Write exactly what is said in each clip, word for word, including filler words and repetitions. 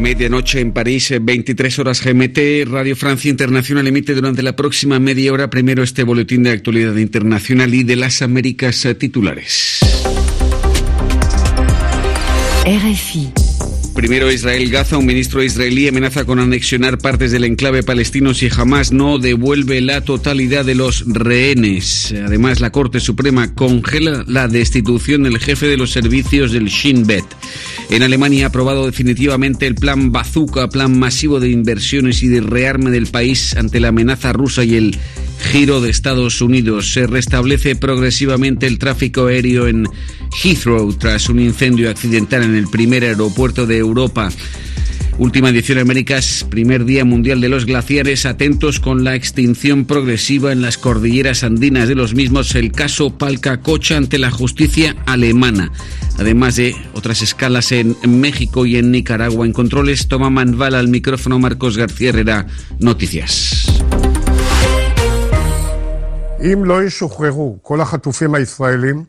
Medianoche en París, veintitrés horas G M T. Radio Francia Internacional emite durante la próxima media hora primero este boletín de actualidad internacional y de las Américas titulares. R F I. Primero Israel-Gaza. Un ministro israelí amenaza con anexionar partes del enclave palestino si Hamás no devuelve la totalidad de los rehenes. Además, la Corte Suprema congela la destitución del jefe de los servicios del Shin Bet. En Alemania ha aprobado definitivamente el plan Bazooka, plan masivo de inversiones y de rearme del país ante la amenaza rusa y el giro de Estados Unidos. Se restablece progresivamente el tráfico aéreo en Heathrow tras un incendio accidental en el primer aeropuerto de Europa. Última edición de Américas, primer día mundial de los glaciares. Atentos con la extinción progresiva en las cordilleras andinas de los mismos. El caso Palcacocha ante la justicia alemana. Además de otras escalas en México y en Nicaragua. En controles, Toma Manvala, al micrófono Marcos García Herrera. Noticias. אם לא ישוחררו כל החטופים הישראלים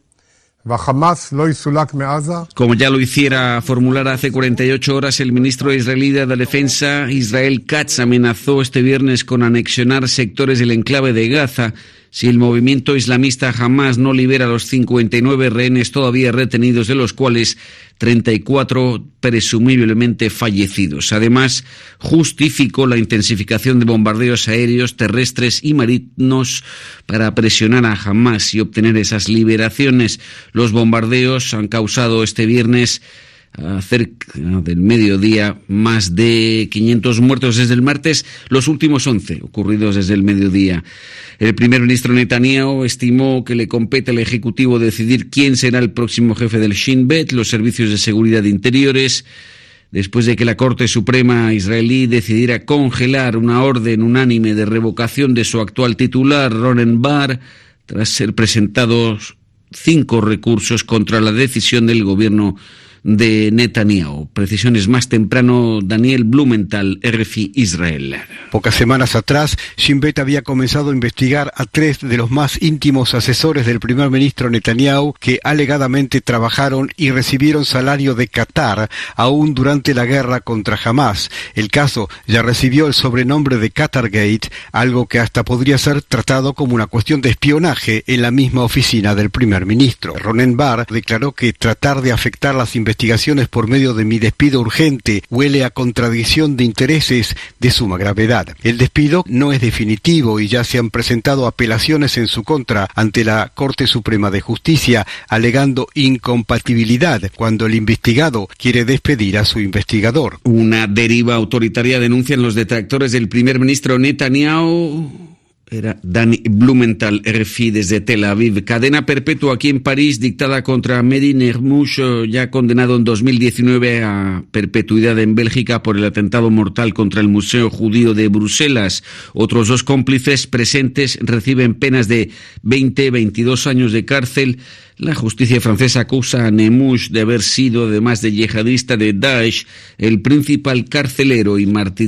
והחמאס לא יסולק מעזה. Como ya lo hiciera formular hace cuarenta y ocho horas, el ministro israelí de la Defensa, Israel Katz, amenazó este viernes con anexionar sectores del enclave de Gaza si el movimiento islamista Hamás no libera los cincuenta y nueve rehenes todavía retenidos, de los cuales treinta y cuatro presumiblemente fallecidos. Además, justificó la intensificación de bombardeos aéreos, terrestres y marítimos para presionar a Hamás y obtener esas liberaciones. Los bombardeos han causado este viernes, a cerca del mediodía, más de quinientos muertos desde el martes, los últimos once ocurridos desde el mediodía. El primer ministro Netanyahu estimó que le compete al Ejecutivo decidir quién será el próximo jefe del Shin Bet, los servicios de seguridad interiores, después de que la Corte Suprema israelí decidiera congelar una orden unánime de revocación de su actual titular, Ronen Bar, tras ser presentados cinco recursos contra la decisión del gobierno de Netanyahu. Precisiones más temprano, Daniel Blumenthal, R F I Israel. Pocas semanas atrás, Shin Bet había comenzado a investigar a tres de los más íntimos asesores del primer ministro Netanyahu que alegadamente trabajaron y recibieron salario de Qatar aún durante la guerra contra Hamás. El caso ya recibió el sobrenombre de Qatargate, algo que hasta podría ser tratado como una cuestión de espionaje en la misma oficina del primer ministro. Ronen Bar declaró que tratar de afectar las investigaciones investigaciones por medio de mi despido urgente huele a contradicción de intereses de suma gravedad. El despido no es definitivo y ya se han presentado apelaciones en su contra ante la Corte Suprema de Justicia, alegando incompatibilidad cuando el investigado quiere despedir a su investigador. Una deriva autoritaria denuncian los detractores del primer ministro Netanyahu. Era Dani Blumenthal, R F I desde Tel Aviv. Cadena perpetua aquí en París, dictada contra Mehdi Nemmouche, ya condenado en dos mil diecinueve a perpetuidad en Bélgica por el atentado mortal contra el Museo Judío de Bruselas. Otros dos cómplices presentes reciben penas de veinte, veintidós años de cárcel. La justicia francesa acusa a Nemmouche de haber sido, además de yihadista de Daesh, el principal carcelero y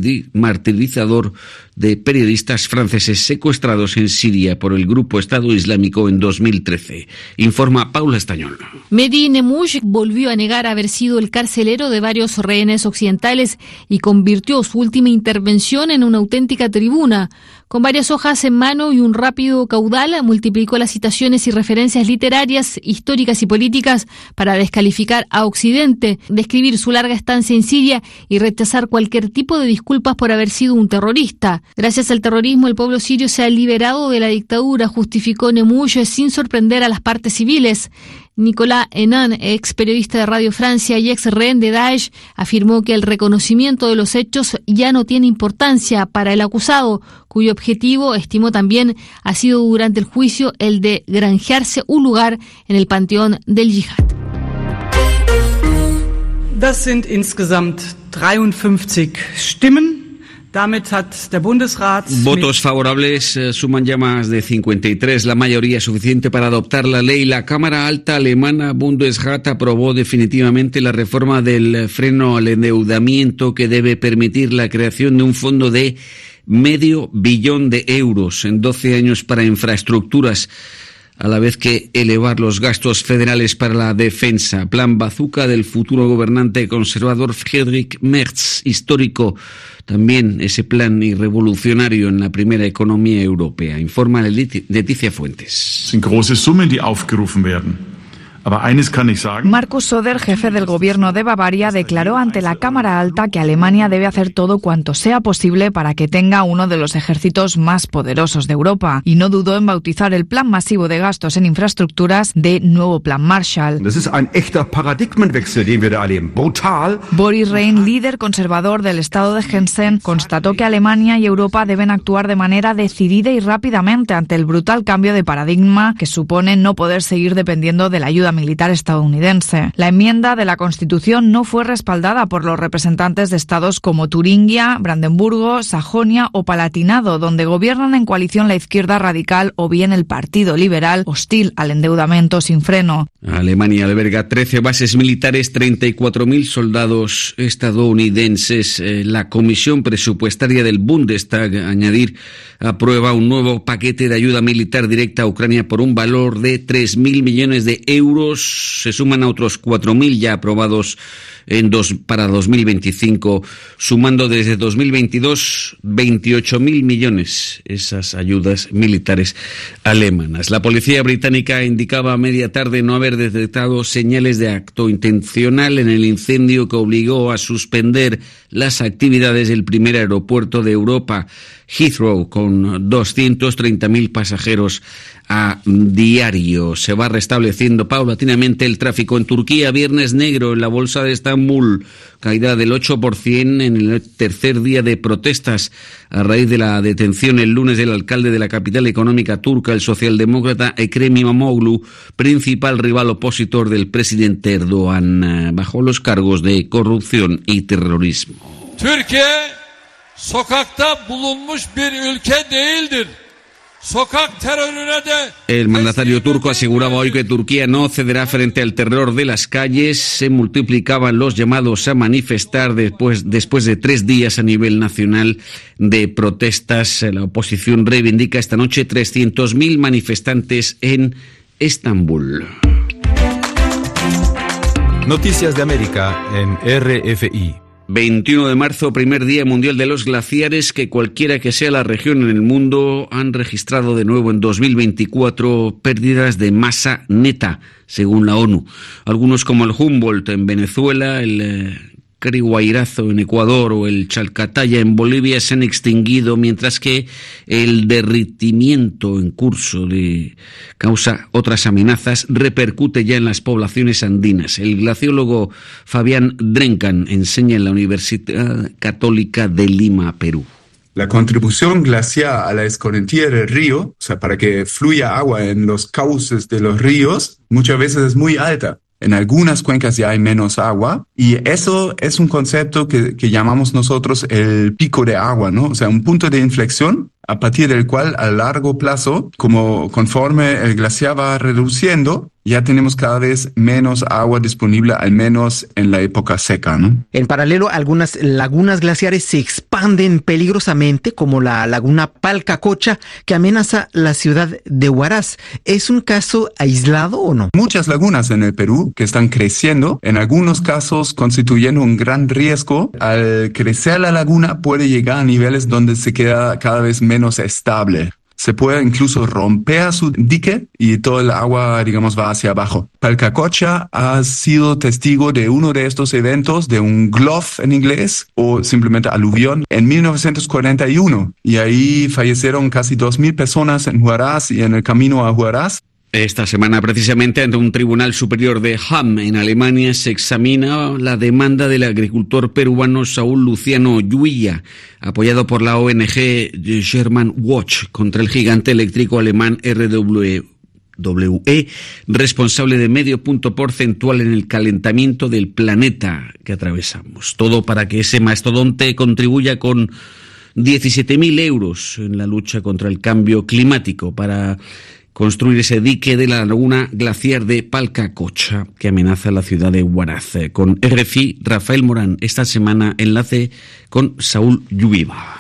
martirizador de periodistas franceses secuestrados en Siria por el grupo Estado Islámico en dos mil trece. Informa Paula Estañol. Mehdi Nemmouche volvió a negar haber sido el carcelero de varios rehenes occidentales y convirtió su última intervención en una auténtica tribuna. Con varias hojas en mano y un rápido caudal, multiplicó las citaciones y referencias literarias, históricas y políticas para descalificar a Occidente, describir su larga estancia en Siria y rechazar cualquier tipo de disculpas por haber sido un terrorista. Gracias al terrorismo, el pueblo sirio se ha liberado de la dictadura, justificó Nemmouche sin sorprender a las partes civiles. Nicolas Hénin, ex periodista de Radio Francia y ex rehén de Daesh, afirmó que el reconocimiento de los hechos ya no tiene importancia para el acusado, cuyo objetivo, estimó también, ha sido durante el juicio el de granjearse un lugar en el panteón del yihad. Das sind insgesamt dreiundfünfzig Stimmen. Votos favorables eh, suman ya más de cincuenta y tres, la mayoría suficiente para adoptar la ley. La Cámara Alta alemana Bundesrat aprobó definitivamente la reforma del freno al endeudamiento que debe permitir la creación de un fondo de medio billón de euros en doce años para infraestructuras. a la vez que elevar los gastos federales para la defensa. Plan bazooka del futuro gobernante conservador Friedrich Merz, histórico también ese plan y revolucionario en la primera economía europea. Informa Leticia Fuentes. Sind große Summen, die aufgerufen werden. Markus Söder, jefe del gobierno de Bavaria, declaró ante la Cámara Alta que Alemania debe hacer todo cuanto sea posible para que tenga uno de los ejércitos más poderosos de Europa, y no dudó en bautizar el plan masivo de gastos en infraestructuras de nuevo Plan Marshall. Das ist ein echter Paradigmenwechsel, den wir da erleben. Brutal. Boris Rhein, líder conservador del estado de Hessen, constató que Alemania y Europa deben actuar de manera decidida y rápidamente ante el brutal cambio de paradigma que supone no poder seguir dependiendo de la ayuda militar estadounidense. La enmienda de la Constitución no fue respaldada por los representantes de estados como Turingia, Brandenburgo, Sajonia o Palatinado, donde gobiernan en coalición la izquierda radical o bien el Partido Liberal, hostil al endeudamiento sin freno. Alemania alberga trece bases militares, treinta y cuatro mil soldados estadounidenses. Eh, la Comisión Presupuestaria del Bundestag, añadir, aprueba un nuevo paquete de ayuda militar directa a Ucrania por un valor de tres mil millones de euros. Se suman a otros cuatro mil ya aprobados en dos, para dos mil veinticinco, sumando desde dos mil veintidós veintiocho mil millones esas ayudas militares alemanas. La policía británica indicaba a media tarde no haber detectado señales de acto intencional en el incendio que obligó a suspender las actividades del primer aeropuerto de Europa, Heathrow, con doscientos treinta mil pasajeros a diario. Se va restableciendo paulatinamente el tráfico en Turquía. Viernes negro en la bolsa de Estambul, caída del ocho por ciento en el tercer día de protestas a raíz de la detención el lunes del alcalde de la capital económica turca, el socialdemócrata Ekrem İmamoğlu, principal rival opositor del presidente Erdoğan, bajo los cargos de corrupción y terrorismo. Türkiye sokakta bulunmuş bir ülke değildir. El mandatario turco aseguraba hoy que Turquía no cederá frente al terror de las calles. Se multiplicaban los llamados a manifestar después, después de tres días a nivel nacional de protestas. La oposición reivindica esta noche trescientos mil manifestantes en Estambul. Noticias de América en R F I. veintiuno de marzo, primer Día Mundial de los Glaciares, que cualquiera que sea la región en el mundo han registrado de nuevo en dos mil veinticuatro pérdidas de masa neta, según la ONU. Algunos como el Humboldt en Venezuela, el eh, Cariguairazo en Ecuador o el Chalcataya en Bolivia se han extinguido, mientras que el derretimiento en curso de causa otras amenazas repercute ya en las poblaciones andinas. El glaciólogo Fabián Drencan enseña en la Universidad Católica de Lima, Perú. La contribución glaciar a la escorrentía del río, o sea, para que fluya agua en los cauces de los ríos, muchas veces es muy alta. En algunas cuencas ya hay menos agua y eso es un concepto que, que llamamos nosotros el pico de agua, ¿no? O sea, un punto de inflexión a partir del cual a largo plazo, como conforme el glaciar va reduciendo, ya tenemos cada vez menos agua disponible, al menos en la época seca, ¿no? En paralelo, algunas lagunas glaciares se expanden peligrosamente, como la laguna Palcacocha, que amenaza la ciudad de Huaraz. ¿Es un caso aislado o no? Muchas lagunas en el Perú que están creciendo, en algunos casos constituyendo un gran riesgo. Al crecer la laguna puede llegar a niveles donde se queda cada vez menos estable. Se puede incluso romper su dique y todo el agua, digamos, va hacia abajo. Palcacocha ha sido testigo de uno de estos eventos, de un gulf en inglés, o simplemente aluvión, en mil novecientos cuarenta y uno. Y ahí fallecieron casi dos mil personas en Huaraz y en el camino a Huaraz. Esta semana, precisamente, ante un tribunal superior de Hamm, en Alemania, se examina la demanda del agricultor peruano Saúl Luciano Yuilla, apoyado por la O N G German Watch, contra el gigante eléctrico alemán R W E, responsable de medio punto porcentual en el calentamiento del planeta que atravesamos. Todo para que ese mastodonte contribuya con diecisiete mil euros en la lucha contra el cambio climático, para construir ese dique de la laguna glaciar de Palcacocha que amenaza la ciudad de Huaraz. Con R F I, Rafael Morán, esta semana enlace con Saúl Yuiva.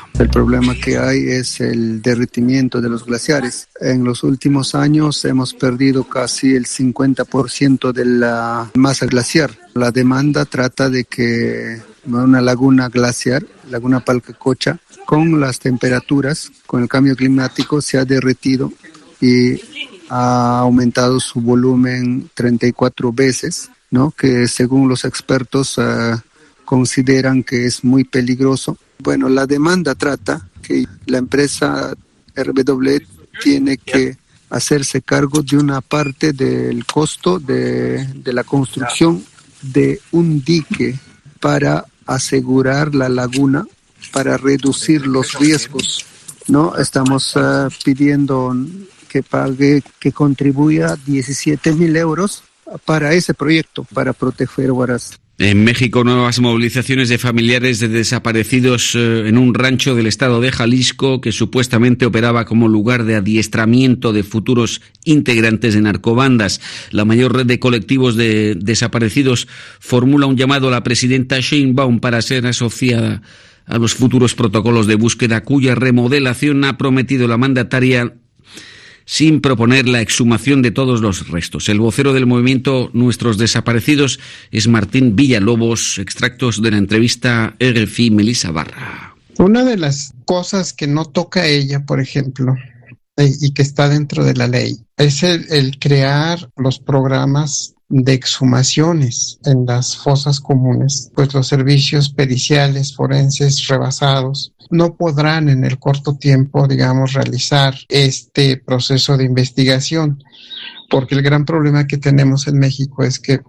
El problema que hay es el derretimiento de los glaciares. En los últimos años hemos perdido casi el cincuenta por ciento de la masa glaciar. La demanda trata de que una laguna glaciar, laguna Palcacocha, con las temperaturas, con el cambio climático, se ha derretido y ha aumentado su volumen treinta y cuatro veces, ¿no? Que según los expertos uh, consideran que es muy peligroso. Bueno, la demanda trata que la empresa R W tiene que hacerse cargo de una parte del costo de, de la construcción de un dique para asegurar la laguna, para reducir los riesgos, ¿no? Estamos uh, pidiendo que pague, que contribuya diecisiete mil euros para ese proyecto, para proteger Huaraz. En México, nuevas movilizaciones de familiares de desaparecidos eh, en un rancho del estado de Jalisco que supuestamente operaba como lugar de adiestramiento de futuros integrantes de narcobandas. La mayor red de colectivos de desaparecidos formula un llamado a la presidenta Sheinbaum para ser asociada a los futuros protocolos de búsqueda, cuya remodelación ha prometido la mandataria sin proponer la exhumación de todos los restos. El vocero del movimiento Nuestros Desaparecidos es Martín Villalobos. Extractos de la entrevista R F I Melissa Barra. Una de las cosas que no toca ella, por ejemplo, y que está dentro de la ley, es el, el crear los programas de exhumaciones en las fosas comunes. Pues los servicios periciales, forenses rebasados no podrán en el corto tiempo, digamos, realizar este proceso de investigación, porque el gran problema que tenemos en México es que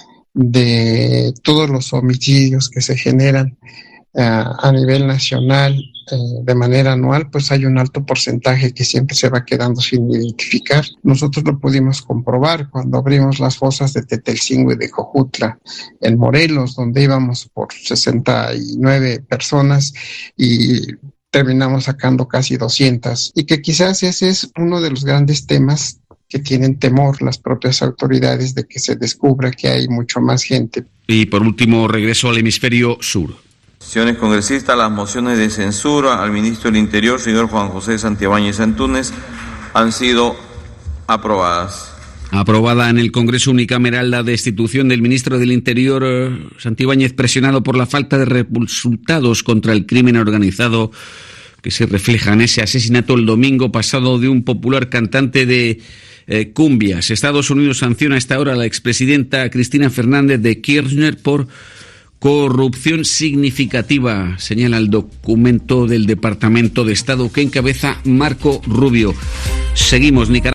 de todos los homicidios que se generan uh, a nivel nacional uh, de manera anual, pues hay un alto porcentaje que siempre se va quedando sin identificar. Nosotros lo pudimos comprobar cuando abrimos las fosas de Tetelcingo y de Jojutla en Morelos, donde íbamos por sesenta y nueve personas y terminamos sacando casi doscientas, y que quizás ese es uno de los grandes temas que tienen temor las propias autoridades de que se descubra que hay mucho más gente. Y por último, regreso al hemisferio sur. Señores congresistas, las mociones de censura al ministro del Interior, señor Juan José Santibáñez Antúnez, han sido aprobadas. Aprobada en el Congreso unicameral la destitución del ministro del Interior, Santibáñez, presionado por la falta de resultados contra el crimen organizado que se refleja en ese asesinato el domingo pasado de un popular cantante de eh, cumbias. Estados Unidos sanciona a esta hora a la expresidenta Cristina Fernández de Kirchner por corrupción significativa, señala el documento del Departamento de Estado que encabeza Marco Rubio. Seguimos, Nicaragua.